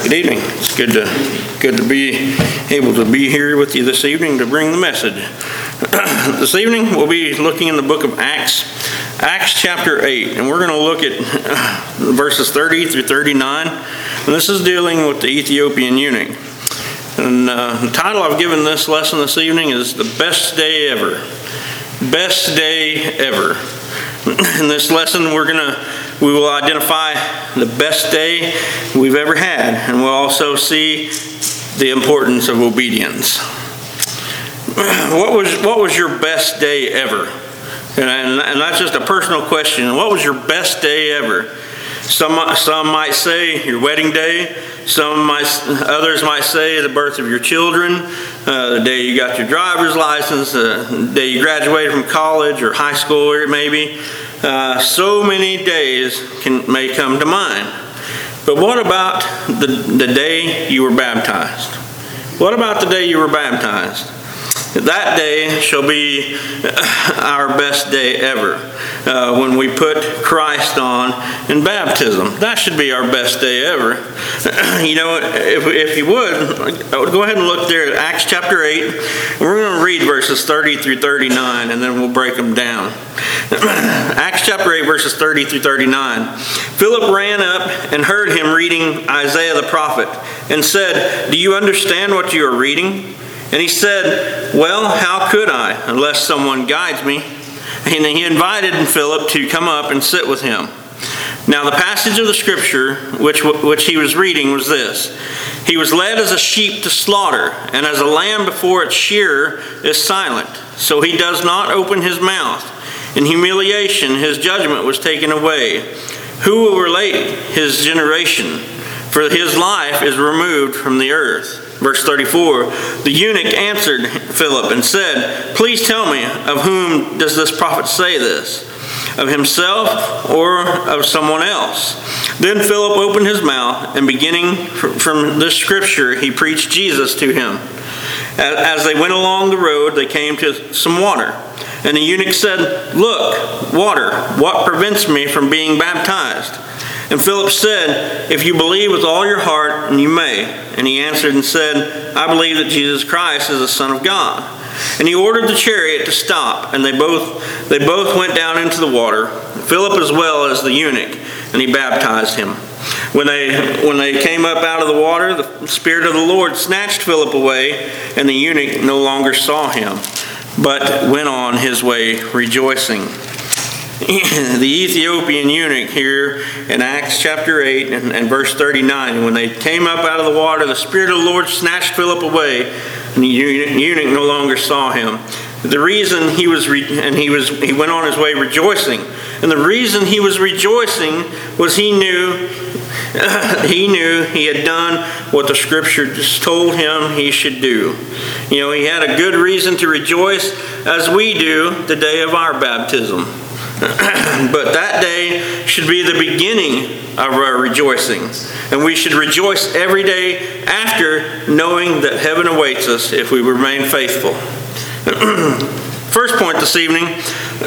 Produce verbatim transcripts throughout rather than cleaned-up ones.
Good evening. It's good to good to be able to be here with you this evening to bring the message. This evening we'll be looking in the book of Acts, Acts chapter eight, and we're going to look at verses thirty through thirty-nine. And this is dealing with the Ethiopian eunuch. And uh, the title I've given this lesson this evening is "The Best Day Ever." Best day ever. In this lesson, we're gonna we will identify the best day we've ever had, and we'll also see the importance of obedience. What was what was your best day ever? And, and, and that's just a personal question. What was your best day ever? Some some might say your wedding day. Some might, others might say the birth of your children, uh, the day you got your driver's license, uh, the day you graduated from college or high school, or maybe. Uh, so many days can may come to mind. But what about the, the day you were baptized? What about the day you were baptized? That day shall be our best day ever, uh, when we put Christ on in baptism. That should be our best day ever. You know, if, if you would, go ahead and look there at Acts chapter eight. And we're going to read verses thirty through thirty-nine, and then we'll break them down. Acts chapter eight, verses thirty through thirty-nine. Philip ran up and heard him reading Isaiah the prophet, and said, "Do you understand what you are reading?" And he said, "Well, how could I, unless someone guides me?" And he invited Philip to come up and sit with him. Now the passage of the scripture which, which he was reading was this: "He was led as a sheep to slaughter, and as a lamb before its shearer is silent, so he does not open his mouth. In humiliation his judgment was taken away. Who will relate his generation? For his life is removed from the earth." Verse thirty-four, the eunuch answered Philip and said, "Please tell me, of whom does this prophet say this? Of himself or of someone else?" Then Philip opened his mouth, and beginning from this scripture, he preached Jesus to him. As they went along the road, they came to some water. And the eunuch said, "Look, water, what prevents me from being baptized?" And Philip said, "If you believe with all your heart, and you may." And he answered and said, "I believe that Jesus Christ is the Son of God." And he ordered the chariot to stop, and they both they both went down into the water, Philip as well as the eunuch, and he baptized him. When they when they came up out of the water, the Spirit of the Lord snatched Philip away, and the eunuch no longer saw him, but went on his way rejoicing. The Ethiopian eunuch here in Acts chapter eight and, and verse thirty-nine, when they came up out of the water, the Spirit of the Lord snatched Philip away, and the eunuch no longer saw him. The reason he was, re- and he was, he went on his way rejoicing, and the reason he was rejoicing was he knew, he knew he had done what the Scripture just told him he should do. You know, he had a good reason to rejoice, as we do the day of our baptism. But that day should be the beginning of our rejoicing. And we should rejoice every day after, knowing that heaven awaits us if we remain faithful. First point this evening,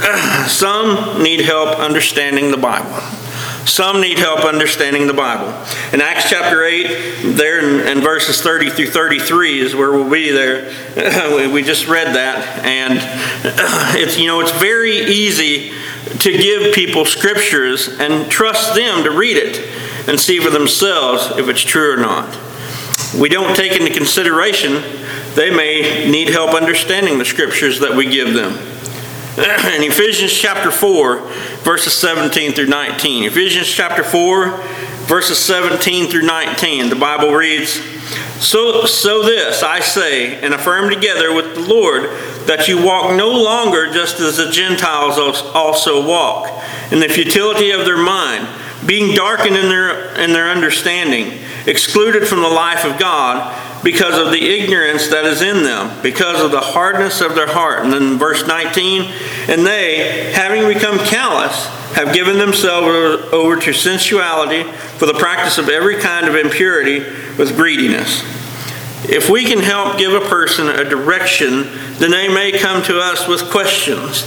some need help understanding the Bible. Some need help understanding the Bible. In Acts chapter eight, there in, in verses thirty through thirty-three is where we'll be there. We just read that. And it's, you know, it's very easy to give people scriptures and trust them to read it and see for themselves if it's true or not. We don't take into consideration they may need help understanding the scriptures that we give them. In Ephesians chapter four, verses seventeen through nineteen. Ephesians chapter four, verses seventeen through nineteen. The Bible reads, So, so this I say, and affirm together with the Lord, that you walk no longer just as the Gentiles also walk, in the futility of their mind, being darkened in their, in their understanding, excluded from the life of God, because of the ignorance that is in them, because of the hardness of their heart. And then verse nineteen, and they, having become callous, have given themselves over to sensuality for the practice of every kind of impurity with greediness. If we can help give a person a direction, then they may come to us with questions.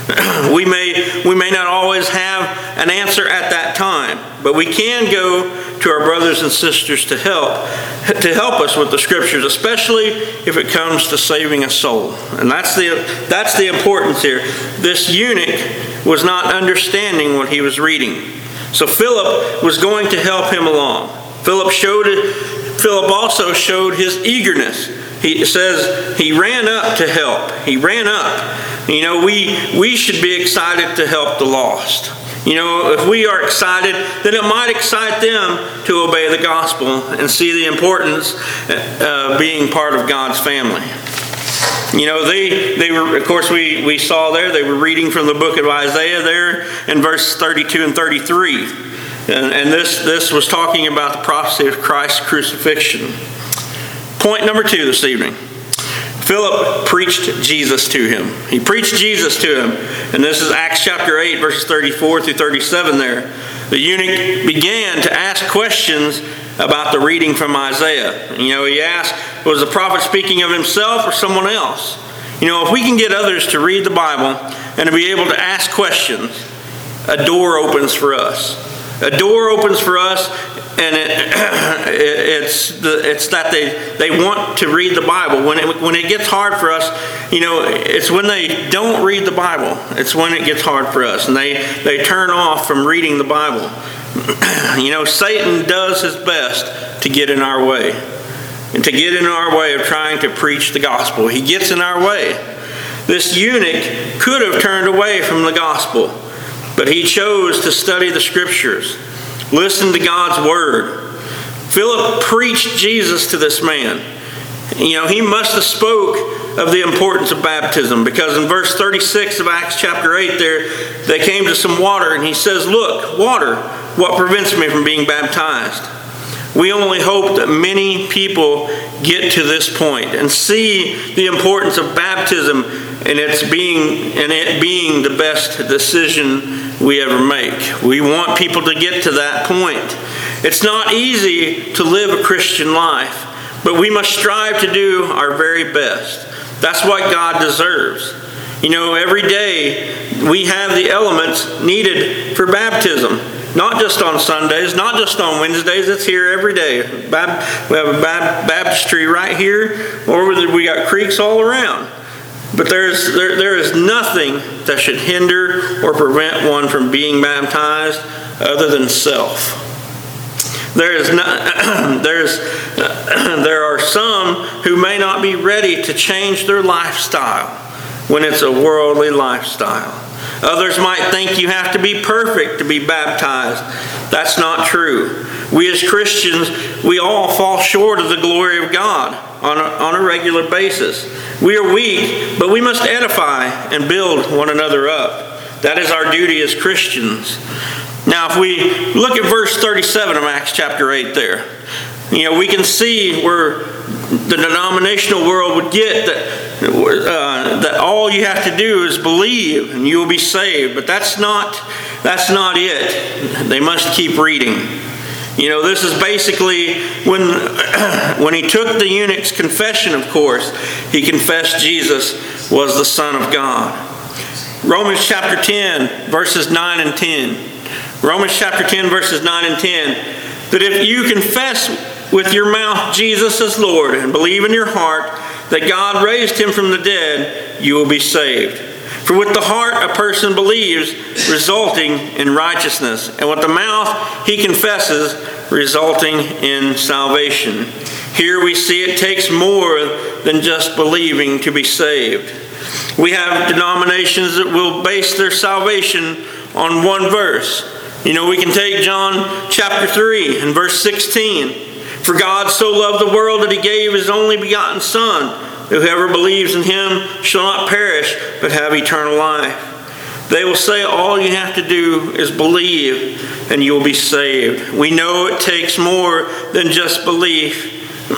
We may, we may not always have an answer at that time, but we can go to our brothers and sisters to help, to help us with the Scriptures, especially if it comes to saving a soul. And that's the, that's the importance here. This eunuch was not understanding what he was reading. So Philip was going to help him along. Philip showed it, Philip also showed his eagerness. He says he ran up to help. He ran up. You know, we we should be excited to help the lost. You know, if we are excited, then it might excite them to obey the gospel and see the importance of uh, being part of God's family. You know, they, they were, of course, we, we saw there, they were reading from the book of Isaiah there in verse thirty-two and thirty-three. And, and this, this was talking about the prophecy of Christ's crucifixion. Point number two this evening. Philip preached Jesus to him. He preached Jesus to him. And this is Acts chapter eight, verses thirty-four through thirty-seven there. The eunuch began to ask questions about the reading from Isaiah. You know, he asked, was the prophet speaking of himself or someone else? You know, if we can get others to read the Bible and to be able to ask questions, a door opens for us. A door opens for us, and it, it's the, it's that they, they want to read the Bible. When it, when it gets hard for us, you know, it's when they don't read the Bible. It's when it gets hard for us, and they, they turn off from reading the Bible. You know, Satan does his best to get in our way, and to get in our way of trying to preach the gospel. He gets in our way. This eunuch could have turned away from the gospel, but he chose to study the Scriptures, listen to God's Word. Philip preached Jesus to this man. You know, he must have spoke of the importance of baptism, because in verse thirty-six of Acts chapter eight there, they came to some water, and he says, look, water, what prevents me from being baptized? We only hope that many people get to this point and see the importance of baptism and its being and it being the best decision we ever make. We want people to get to that point. It's not easy to live a Christian life, but we must strive to do our very best. That's what God deserves. You know, every day we have the elements needed for baptism. Not just on Sundays, not just on Wednesdays, it's here every day. We have a baptistry right here, or we got creeks all around. But there's, there, there is nothing that should hinder or prevent one from being baptized other than self. There is not, there's, there are some who may not be ready to change their lifestyle when it's a worldly lifestyle. Others might think you have to be perfect to be baptized. That's not true. We as Christians, we all fall short of the glory of God on a, on a regular basis. We are weak, but we must edify and build one another up. That is our duty as Christians. Now, if we look at verse thirty-seven of Acts chapter eight there, you know, we can see where the denominational world would get that, uh, that all you have to do is believe and you will be saved. But that's not, that's not it. They must keep reading. You know, this is basically when, when he took the eunuch's confession, of course, he confessed Jesus was the Son of God. Romans chapter ten, verses nine and ten. Romans chapter ten, verses nine and ten. That if you confess with your mouth Jesus as Lord and believe in your heart that God raised him from the dead, you will be saved. For with the heart a person believes, resulting in righteousness, and with the mouth he confesses, resulting in salvation. Here we see it takes more than just believing to be saved. We have denominations that will base their salvation on one verse. You know, we can take John chapter three and verse sixteen. For God so loved the world that he gave his only begotten Son. Whoever believes in him shall not perish, but have eternal life. They will say all you have to do is believe and you will be saved. We know it takes more than just belief.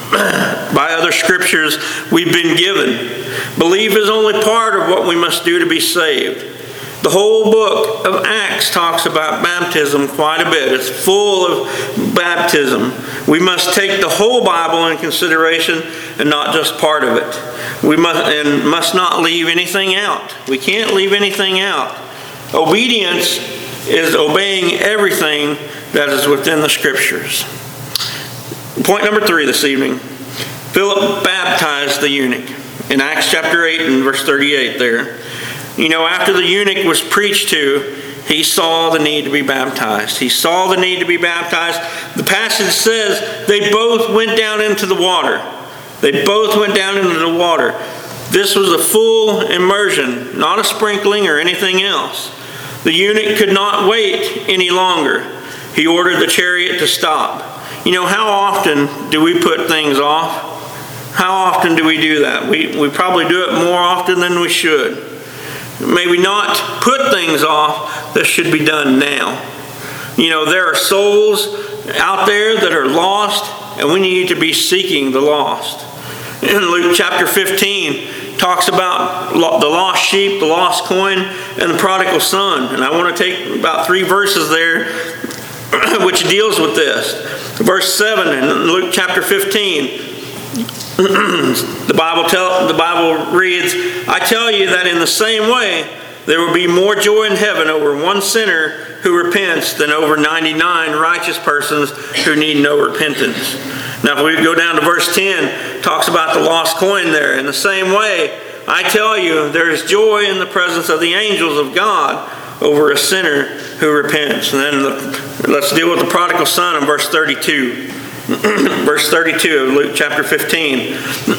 By other scriptures we've been given. Belief is only part of what we must do to be saved. The whole book of Acts talks about baptism quite a bit. It's full of baptism. We must take the whole Bible in consideration and not just part of it. We must and must not leave anything out. We can't leave anything out. Obedience is obeying everything that is within the Scriptures. Point number three this evening. Philip baptized the eunuch. In Acts chapter eight and verse thirty-eight there. You know, after the eunuch was preached to, he saw the need to be baptized. He saw the need to be baptized. The passage says they both went down into the water. They both went down into the water. This was a full immersion, not a sprinkling or anything else. The eunuch could not wait any longer. He ordered the chariot to stop. You know, how often do we put things off? How often do we do that? We, we probably do it more often than we should. Maybe not put things off that should be done now. You know, there are souls out there that are lost, and we need to be seeking the lost. In Luke chapter fifteen, talks about the lost sheep, the lost coin, and the prodigal son. And I want to take about three verses there which deals with this. Verse seven in Luke chapter fifteen. The Bible tell, the Bible reads, I tell you that in the same way there will be more joy in heaven over one sinner who repents than over ninety-nine righteous persons who need no repentance. Now if we go down to verse ten, it talks about the lost coin there. In the same way, I tell you, there is joy in the presence of the angels of God over a sinner who repents. And then the, let's deal with the prodigal son in verse thirty-two. Verse thirty-two of Luke chapter fifteen.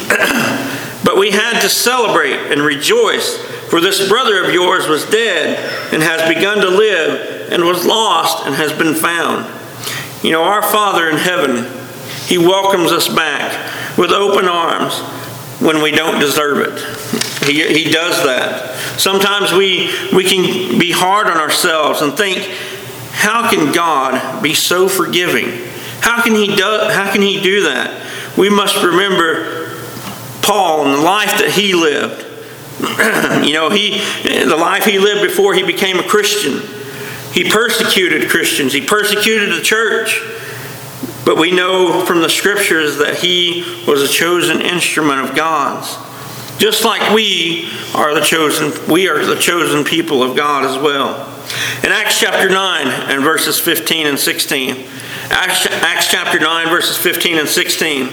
But we had to celebrate and rejoice, for this brother of yours was dead and has begun to live, and was lost and has been found. You know, our Father in heaven, He welcomes us back with open arms when we don't deserve it. He, he does that. Sometimes we, we can be hard on ourselves and think, how can God be so forgiving? How can he do, how can he do that? We must remember Paul and the life that he lived. You know, he the life he lived before he became a Christian. He persecuted Christians. He persecuted the church. But we know from the Scriptures that he was a chosen instrument of God's. Just like we are the chosen, we are the chosen people of God as well. In Acts chapter nine and verses fifteen and sixteen, Acts, Acts chapter nine, verses fifteen and sixteen.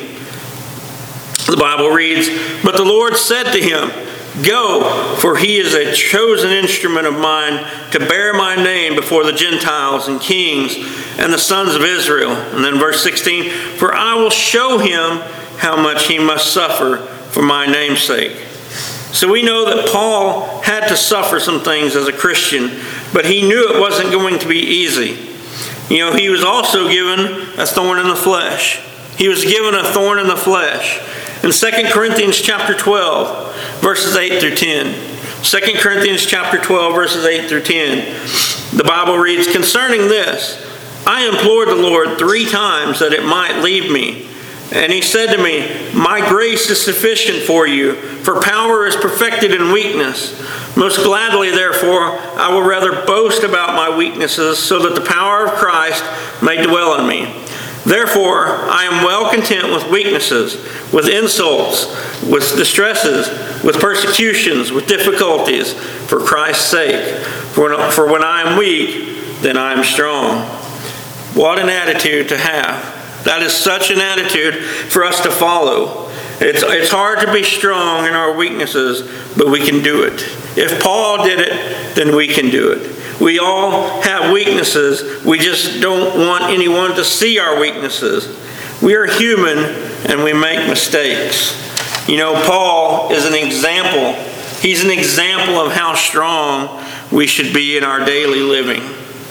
The Bible reads, But the Lord said to him, Go, for he is a chosen instrument of mine to bear my name before the Gentiles and kings and the sons of Israel. And then verse sixteen, For I will show him how much he must suffer for my name's sake. So we know that Paul had to suffer some things as a Christian, but he knew it wasn't going to be easy. You know, he was also given a thorn in the flesh. He was given a thorn in the flesh. In Second Corinthians chapter twelve, verses eight through ten. Second Corinthians chapter twelve, verses eight through ten. The Bible reads, Concerning this, I implored the Lord three times that it might leave me. And he said to me, My grace is sufficient for you, for power is perfected in weakness. Most gladly, therefore, I will rather boast about my weaknesses, so that the power of Christ may dwell in me. Therefore, I am well content with weaknesses, with insults, with distresses, with persecutions, with difficulties, for Christ's sake. For when, for when I am weak, then I am strong. What an attitude to have. That is such an attitude for us to follow. It's, it's hard to be strong in our weaknesses, but we can do it. If Paul did it, then we can do it. We all have weaknesses. We just don't want anyone to see our weaknesses. We are human and we make mistakes. You know, Paul is an example. He's an example of how strong we should be in our daily living.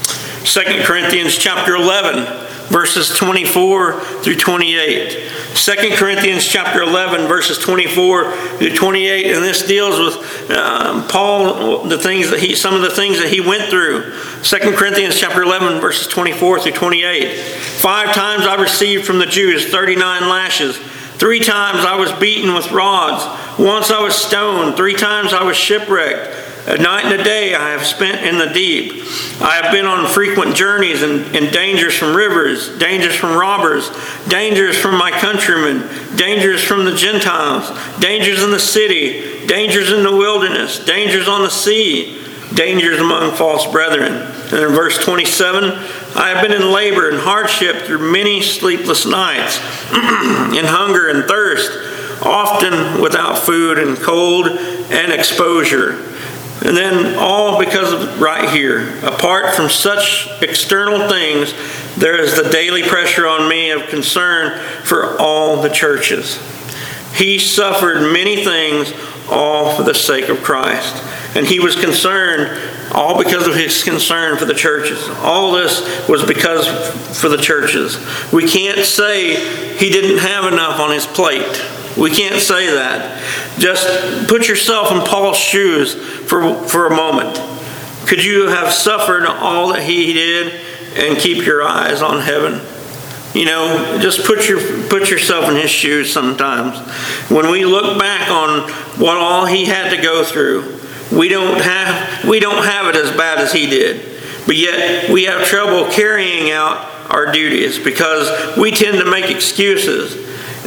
Second Corinthians chapter eleven, verses twenty-four through twenty-eight. Second Corinthians chapter eleven, verses twenty-four through twenty-eight, and this deals with um, Paul, the things that he, some of the things that he went through. Second Corinthians chapter eleven, verses twenty-four through twenty-eight. Five times I received from the Jews thirty-nine lashes. Three times I was beaten with rods. Once I was stoned. Three times I was shipwrecked. A night and a day I have spent in the deep. I have been on frequent journeys and, and dangers from rivers, dangers from robbers, dangers from my countrymen, dangers from the Gentiles, dangers in the city, dangers in the wilderness, dangers on the sea, dangers among false brethren. And in verse twenty-seven, I have been in labor and hardship through many sleepless nights, in hunger and thirst, often without food and cold and exposure. And then all because of right here, apart from such external things, there is the daily pressure on me of concern for all the churches. He suffered many things, all for the sake of Christ. And he was concerned, all because of his concern for the churches. All this was because for the churches. We can't say he didn't have enough on his plate. We can't say that. Just put yourself in Paul's shoes for, for a moment. Could you have suffered all that he did and keep your eyes on heaven? You know, just put your put yourself in his shoes sometimes. When we look back on what all he had to go through, we don't have we don't have it as bad as he did. But yet we have trouble carrying out our duties because we tend to make excuses.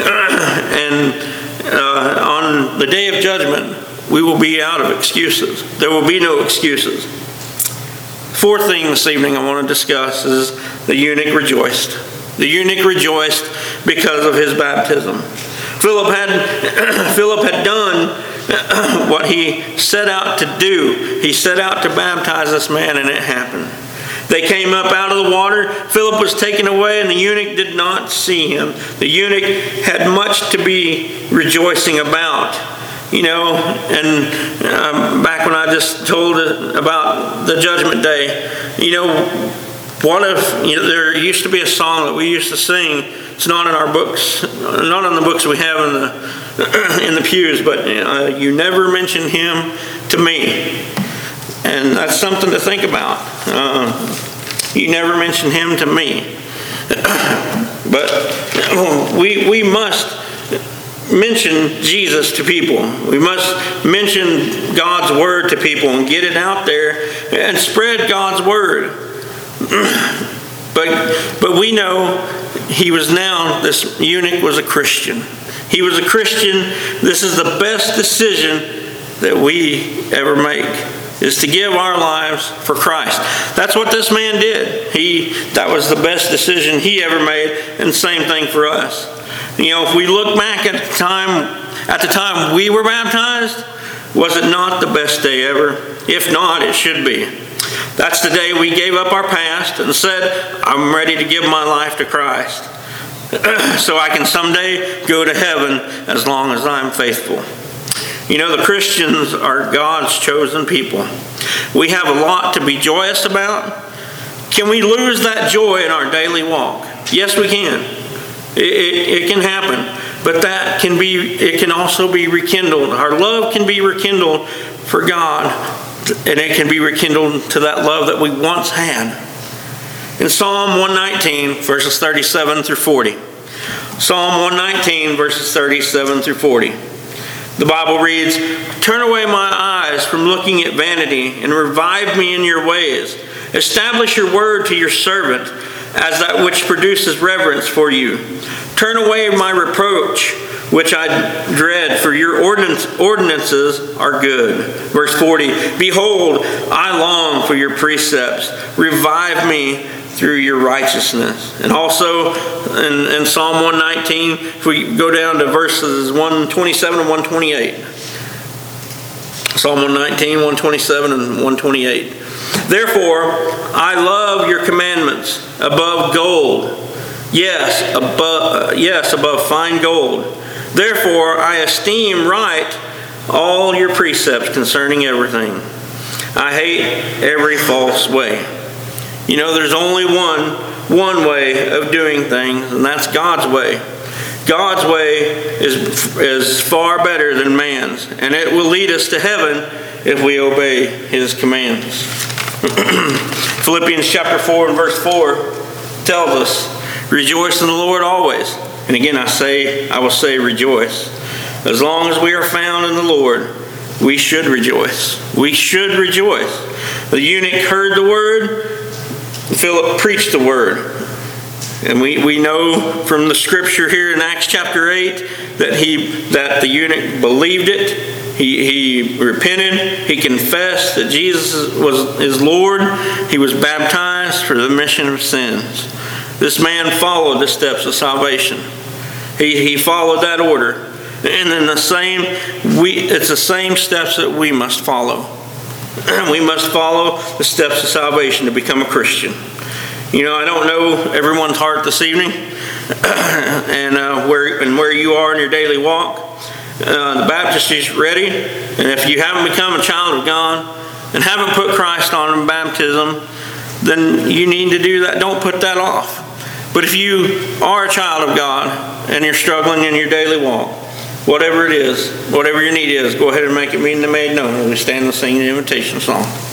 And uh, on the day of judgment, we will be out of excuses. There will be no excuses. Fourth thing this evening I want to discuss is the eunuch rejoiced. The eunuch rejoiced because of his baptism. Philip had Philip had done what he set out to do. He set out to baptize this man, and it happened. They came up out of the water. Philip was taken away, and the eunuch did not see him. The eunuch had much to be rejoicing about. You know, and um, back when I just told about the judgment day, you know, what if, you know, there used to be a song that we used to sing. It's not in our books, not in the books we have in the in the pews, but uh, you never mention him to me. And that's something to think about. Uh, you never mention him to me. But we we must mention Jesus to people. We must mention God's word to people and get it out there and spread God's word. But but we know he was now, this eunuch was a Christian. He was a Christian. This is the best decision that we ever make, is to give our lives for Christ. That's what this man did. He that was the best decision he ever made, and same thing for us. You know, if we look back at the time at the time we were baptized, was it not the best day ever? If not, it should be. That's the day we gave up our past and said, I'm ready to give my life to Christ so I can someday go to heaven as long as I'm faithful. You know, the Christians are God's chosen people. We have a lot to be joyous about. Can we lose that joy in our daily walk? Yes, we can. It, it, it can happen. But that can be, it can also be rekindled. Our love can be rekindled for God, and it can be rekindled to that love that we once had. In Psalm one nineteen, verses thirty-seven through forty. Psalm one nineteen, verses thirty-seven through forty. The Bible reads, "Turn away my eyes from looking at vanity, and revive me in your ways. Establish your word to your servant as that which produces reverence for you. Turn away my reproach, which I dread, for your ordinance, ordinances are good." Verse forty, "Behold, I long for your precepts. Revive me through your righteousness." And also in, in Psalm one nineteen, if we go down to verses one twenty-seven and one twenty-eight. Psalm one nineteen, one twenty-seven and one twenty-eight. "Therefore, I love your commandments above gold. Yes, above, yes, above fine gold. Therefore, I esteem right all your precepts concerning everything. I hate every false way." You know, there's only one, one way of doing things, and that's God's way. God's way is, is far better than man's, and it will lead us to heaven if we obey his commands. Philippians chapter four and verse four tells us, "Rejoice in the Lord always." And again I say, I will say rejoice. As long as we are found in the Lord, we should rejoice. We should rejoice. The eunuch heard the word. Philip preached the word. And we, we know from the scripture here in Acts chapter eight that he that the eunuch believed it. He, he repented. He confessed that Jesus was his Lord. He was baptized for the remission of sins. This man followed the steps of salvation. He, he followed that order. And then the same, we it's the same steps that we must follow. We must follow the steps of salvation to become a Christian. You know, I don't know everyone's heart this evening and uh, where and where you are in your daily walk. Uh, the Baptist is ready, and if you haven't become a child of God and haven't put Christ on in baptism, then you need to do that. Don't put that off. But if you are a child of God and you're struggling in your daily walk, whatever it is, whatever your need is, go ahead and make it mean and made known. We stand and sing the invitation song.